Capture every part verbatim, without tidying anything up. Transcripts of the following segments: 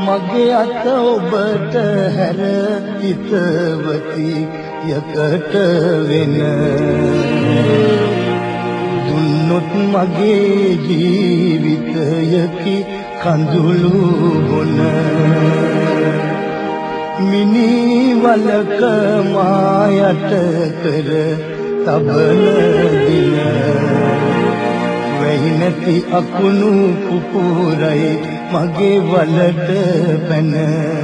මගේ අත ඔබට හැර හිතවති යකට වෙන දුන්නොත් මගේ ජීවිතයකි කඳුළු බොන මිනි වලක මායට කර තබන දින වෙයි නැති අකුණු පුපුරයි මගේ වලට පැන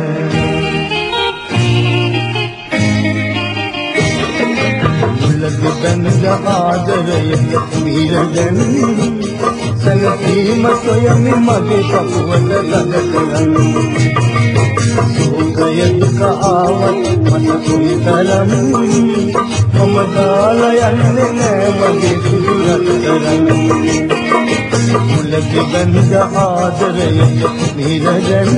මුලද බඳ ආදරයට මිරදන් සැලකීම සොයමි මගේ පපුවට ගද කරන්නේ සෝකය දුක ආවත් මට කුයිතරම් මම දාලා යන්නේ නෑ මගේ සුදු රත්තරන් මුලද බඳ ආදරයට මිරදන්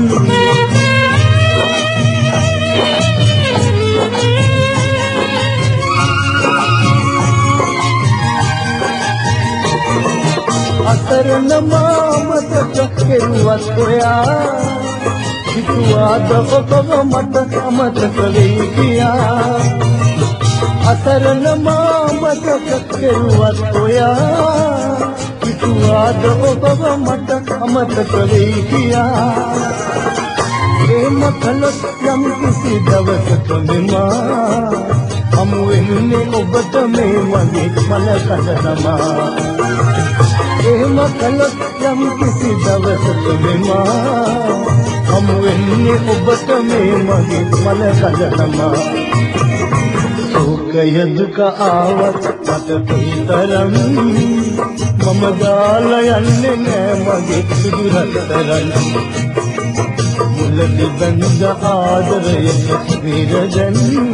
අතරන මාමතක කෙරුවත් ඔයා හිතුවාද ඔබව මට අමතක වෙයි කියා අතරන මාමතක කෙරුවත් ඔයා හිතුවාද ඔබව මට අමතක වෙයි කියා එහෙම කළොත් යම් කිසි දවසක මෙමා හමු වෙන්නේ ඔබට මේ මගේ මල කඩනවා එහෙම කළොත් යම් කිසි දවසක මෙමා හමු වෙන්නේ ඔබට මේ මගේ මල කඩනවා සෝකය දුක ආවත් මට කොයිතරම් මම දාලා යන්නේ නෑ මගේ සුදු රත්තරන් මුලදි බඳ ආදරයට විරදන්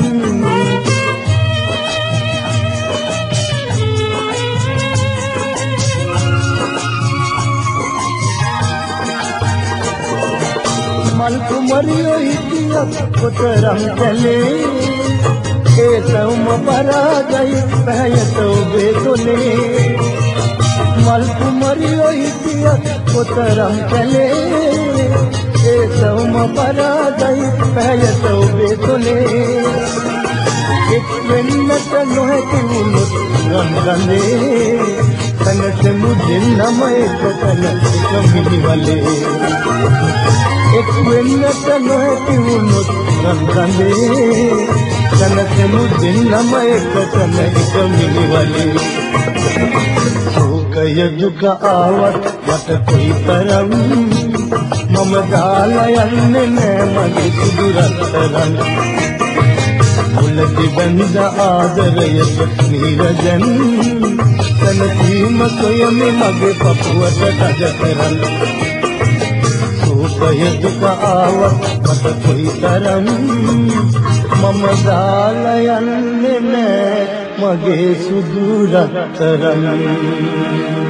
මල් කුමරියෝ හිටියත් කොතරම් කැලේ ඒ සවුම පරාදයි පැහැයට ඔබේ තොලේ මල් කුමරියෝ හිටියත් කොතරම් කැලේ ඒ සවුම පරාදයි පැහැයට ඔබේ තොලේ එක් වෙන්නට නොහැකි වුණොත් රන්ගනේ තනසමු දෙන්නම එකතන එක මිනිවලේ එක් වෙන්නට නොහැකි වුණොත් රන්ගනේ තනසමු දෙන්නම එකතන එක මිනිවලේ සෝකය දුක ආවත් මට කොයිතරම් මම දාලා යන්නේ නෑ මගේ සුදු රත්තරන් මුලදි බඳ ආදරයට මිරදන් සැලකීම සොයමි මගේ පපුවට කඩ කරන් සෝකය දුක ආවත් මට කොයිතරම් මම දාලා යන්නේ නෑ මගේ සුදු රත්තරන්